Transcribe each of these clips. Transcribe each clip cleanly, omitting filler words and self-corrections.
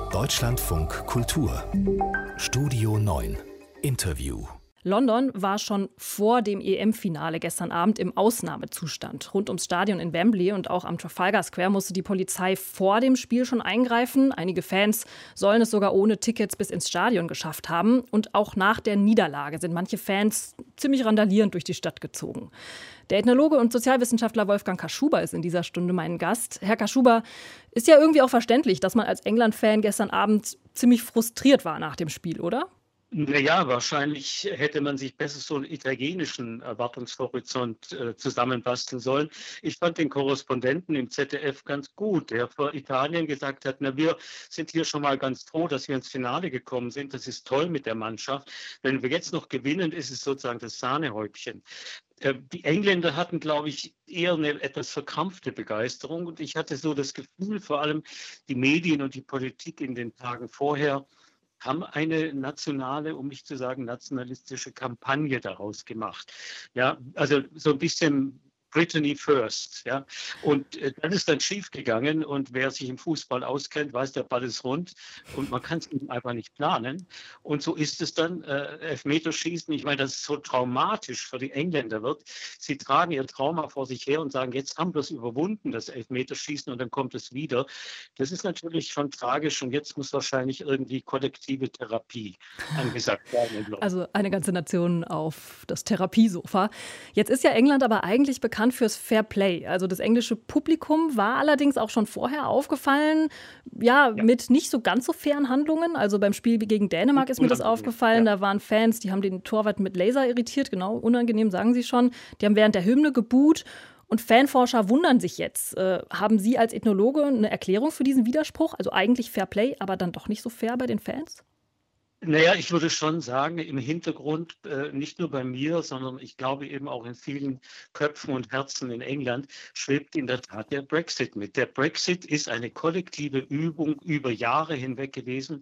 Deutschlandfunk Kultur Studio 9 Interview. London war schon vor dem EM-Finale gestern Abend im Ausnahmezustand. Rund ums Stadion in Wembley und auch am Trafalgar Square musste die Polizei vor dem Spiel schon eingreifen. Einige Fans sollen es sogar ohne Tickets bis ins Stadion geschafft haben. Und auch nach der Niederlage sind manche Fans ziemlich randalierend durch die Stadt gezogen. Der Ethnologe und Sozialwissenschaftler Wolfgang Kaschuber ist in dieser Stunde mein Gast. Herr Kaschuber, ist ja irgendwie auch verständlich, dass man als England-Fan gestern Abend ziemlich frustriert war nach dem Spiel, oder? Naja, wahrscheinlich hätte man sich besser so einen italienischen Erwartungshorizont zusammenbasteln sollen. Ich fand den Korrespondenten im ZDF ganz gut, der für Italien gesagt hat, na, wir sind hier schon mal ganz froh, dass wir ins Finale gekommen sind. Das ist toll mit der Mannschaft. Wenn wir jetzt noch gewinnen, ist es sozusagen das Sahnehäubchen. Die Engländer hatten, glaube ich, eher eine etwas verkrampfte Begeisterung. Und ich hatte so das Gefühl, vor allem die Medien und die Politik in den Tagen vorher haben eine nationale, um nicht zu sagen nationalistische Kampagne daraus gemacht. Ja, also so ein bisschen Brittany first, ja. Und das ist dann schiefgegangen und wer sich im Fußball auskennt, weiß, der Ball ist rund und man kann es eben einfach nicht planen. Und so ist es dann, Elfmeterschießen, ich meine, dass es so traumatisch für die Engländer wird. Sie tragen ihr Trauma vor sich her und sagen, jetzt haben wir es überwunden, das Elfmeterschießen, und dann kommt es wieder. Das ist natürlich schon tragisch und jetzt muss wahrscheinlich irgendwie kollektive Therapie angesagt werden. Also eine ganze Nation auf das Therapiesofa. Jetzt ist ja England aber eigentlich bekannt fürs Fair Play. Also das englische Publikum war allerdings auch schon vorher aufgefallen, ja, mit nicht so ganz so fairen Handlungen. Also beim Spiel gegen Dänemark ist mir das aufgefallen. Ja. Da waren Fans, die haben den Torwart mit Laser irritiert. Genau, unangenehm, sagen Sie schon. Die haben während der Hymne geboot. Und Fanforscher wundern sich jetzt. Haben Sie als Ethnologe eine Erklärung für diesen Widerspruch? Also eigentlich Fair Play, aber dann doch nicht so fair bei den Fans? Naja, ich würde schon sagen, im Hintergrund, nicht nur bei mir, sondern ich glaube eben auch in vielen Köpfen und Herzen in England, schwebt in der Tat der Brexit mit. Der Brexit ist eine kollektive Übung über Jahre hinweg gewesen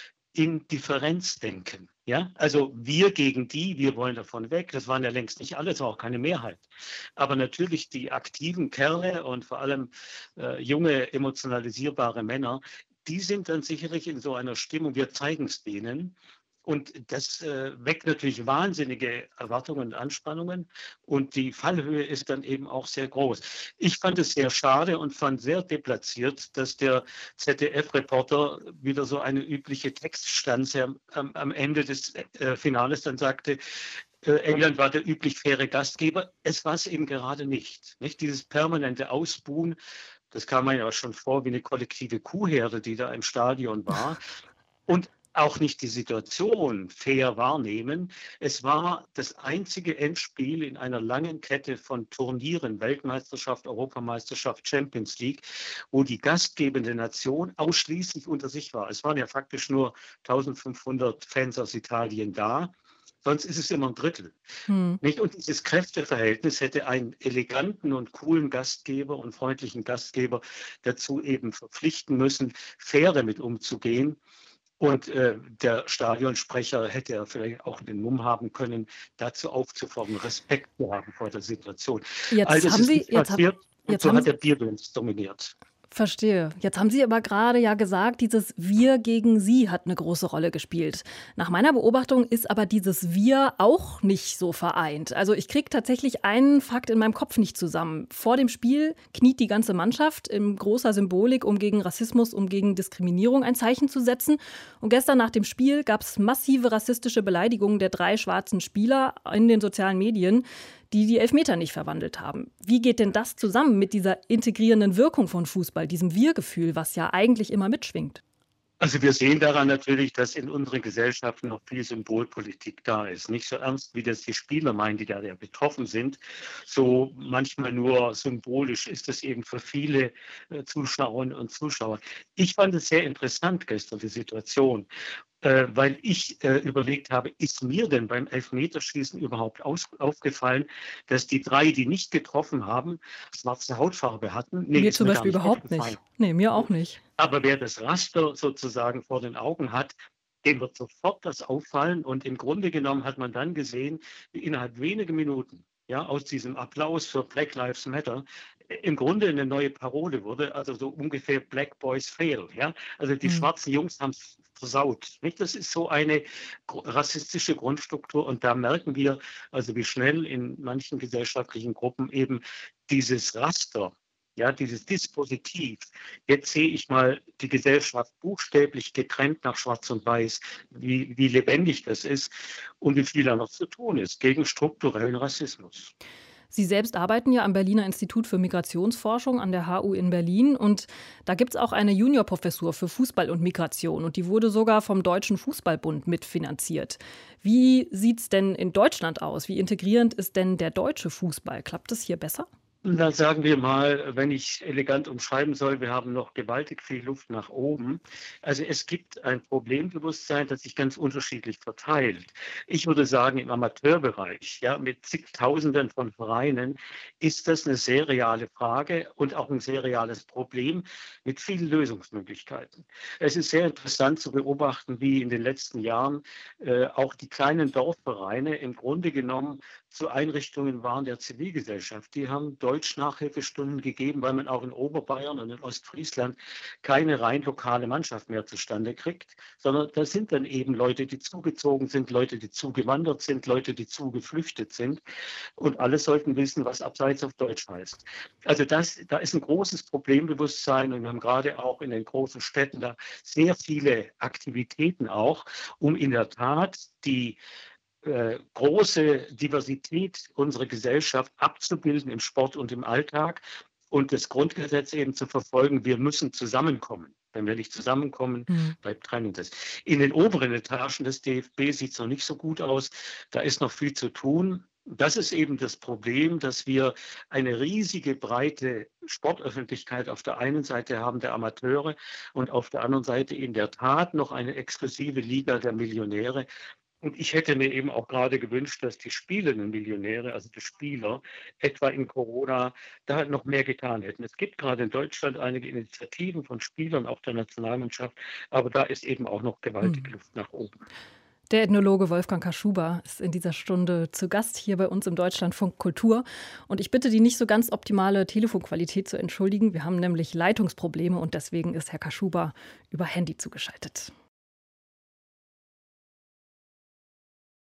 in Differenzdenken. Ja, also wir gegen die, wir wollen davon weg. Das waren ja längst nicht alle, das war auch keine Mehrheit. Aber natürlich die aktiven Kerle und vor allem junge, emotionalisierbare Männer, die sind dann sicherlich in so einer Stimmung, wir zeigen es denen. Und das weckt natürlich wahnsinnige Erwartungen und Anspannungen. Und die Fallhöhe ist dann eben auch sehr groß. Ich fand es sehr schade und fand sehr deplatziert, dass der ZDF-Reporter wieder so eine übliche Textstanze am Ende des Finales dann sagte, England war der üblich faire Gastgeber. Es war es eben gerade nicht. Dieses permanente Ausbuhen, das kam mir ja schon vor wie eine kollektive Kuhherde, die da im Stadion war. Und auch nicht die Situation fair wahrnehmen. Es war das einzige Endspiel in einer langen Kette von Turnieren, Weltmeisterschaft, Europameisterschaft, Champions League, wo die gastgebende Nation ausschließlich unter sich war. Es waren ja faktisch nur 1500 Fans aus Italien da. Sonst ist es immer ein Drittel. Nicht? Und dieses Kräfteverhältnis hätte einen eleganten und coolen Gastgeber und freundlichen Gastgeber dazu eben verpflichten müssen, fair damit umzugehen. Und der Stadionsprecher hätte ja vielleicht auch den Mumm haben können, dazu aufzufordern, Respekt zu haben vor der Situation. Jetzt haben Sie, so hat der Bierdienst dominiert. Verstehe. Jetzt haben Sie aber gerade ja gesagt, dieses Wir gegen Sie hat eine große Rolle gespielt. Nach meiner Beobachtung ist aber dieses Wir auch nicht so vereint. Also ich kriege tatsächlich einen Fakt in meinem Kopf nicht zusammen. Vor dem Spiel kniet die ganze Mannschaft in großer Symbolik, um gegen Rassismus, um gegen Diskriminierung ein Zeichen zu setzen. Und gestern nach dem Spiel gab es massive rassistische Beleidigungen der 3 schwarzen Spieler in den sozialen Medien, die Elfmeter nicht verwandelt haben. Wie geht denn das zusammen mit dieser integrierenden Wirkung von Fußball, diesem Wir-Gefühl, was ja eigentlich immer mitschwingt? Also wir sehen daran natürlich, dass in unseren Gesellschaften noch viel Symbolpolitik da ist. Nicht so ernst, wie das die Spieler meinen, die da ja betroffen sind. So manchmal nur symbolisch ist das eben für viele Zuschauerinnen und Zuschauer. Ich fand es sehr interessant gestern, die Situation. Weil ich überlegt habe, ist mir denn beim Elfmeterschießen überhaupt aufgefallen, dass die 3, die nicht getroffen haben, schwarze Hautfarbe hatten? Nee, mir zum Beispiel überhaupt nicht. Nee, mir auch nicht. Aber wer das Raster sozusagen vor den Augen hat, dem wird sofort das auffallen. Und im Grunde genommen hat man dann gesehen, wie innerhalb weniger Minuten, ja, aus diesem Applaus für Black Lives Matter im Grunde eine neue Parole wurde, also so ungefähr Black Boys Fail. Ja? Also die schwarzen Jungs haben es versaut. Nicht? Das ist so eine rassistische Grundstruktur und da merken wir, also wie schnell in manchen gesellschaftlichen Gruppen eben dieses Raster, ja, dieses Dispositiv. Jetzt sehe ich mal die Gesellschaft buchstäblich getrennt nach Schwarz und Weiß, wie lebendig das ist und wie viel da noch zu tun ist gegen strukturellen Rassismus. Sie selbst arbeiten ja am Berliner Institut für Migrationsforschung an der HU in Berlin. Und da gibt es auch eine Juniorprofessur für Fußball und Migration. Und die wurde sogar vom Deutschen Fußballbund mitfinanziert. Wie sieht es denn in Deutschland aus? Wie integrierend ist denn der deutsche Fußball? Klappt es hier besser? Da sagen wir mal, wenn ich elegant umschreiben soll, wir haben noch gewaltig viel Luft nach oben. Also es gibt ein Problembewusstsein, das sich ganz unterschiedlich verteilt. Ich würde sagen, im Amateurbereich, ja, mit zigtausenden von Vereinen, ist das eine sehr reale Frage und auch ein sehr reales Problem mit vielen Lösungsmöglichkeiten. Es ist sehr interessant zu beobachten, wie in den letzten Jahren auch die kleinen Dorfvereine im Grunde genommen zu Einrichtungen waren der Zivilgesellschaft. Die haben Deutsch-Nachhilfestunden gegeben, weil man auch in Oberbayern und in Ostfriesland keine rein lokale Mannschaft mehr zustande kriegt, sondern das sind dann eben Leute, die zugezogen sind, Leute, die zugewandert sind, Leute, die zugeflüchtet sind und alle sollten wissen, was Abseits auf Deutsch heißt. Also da ist ein großes Problembewusstsein und wir haben gerade auch in den großen Städten da sehr viele Aktivitäten auch, um in der Tat die große Diversität unserer Gesellschaft abzubilden im Sport und im Alltag und das Grundgesetz eben zu verfolgen, wir müssen zusammenkommen. Wenn wir nicht zusammenkommen, bleibt Trennung. In den oberen Etagen des DFB sieht es noch nicht so gut aus. Da ist noch viel zu tun. Das ist eben das Problem, dass wir eine riesige, breite Sportöffentlichkeit auf der einen Seite haben, der Amateure, und auf der anderen Seite in der Tat noch eine exklusive Liga der Millionäre. Und ich hätte mir eben auch gerade gewünscht, dass die spielenden Millionäre, also die Spieler, etwa in Corona, da noch mehr getan hätten. Es gibt gerade in Deutschland einige Initiativen von Spielern, auch der Nationalmannschaft, aber da ist eben auch noch gewaltig Luft nach oben. Der Ethnologe Wolfgang Kaschuba ist in dieser Stunde zu Gast hier bei uns im Deutschlandfunk Kultur. Und ich bitte die nicht so ganz optimale Telefonqualität zu entschuldigen. Wir haben nämlich Leitungsprobleme und deswegen ist Herr Kaschuba über Handy zugeschaltet.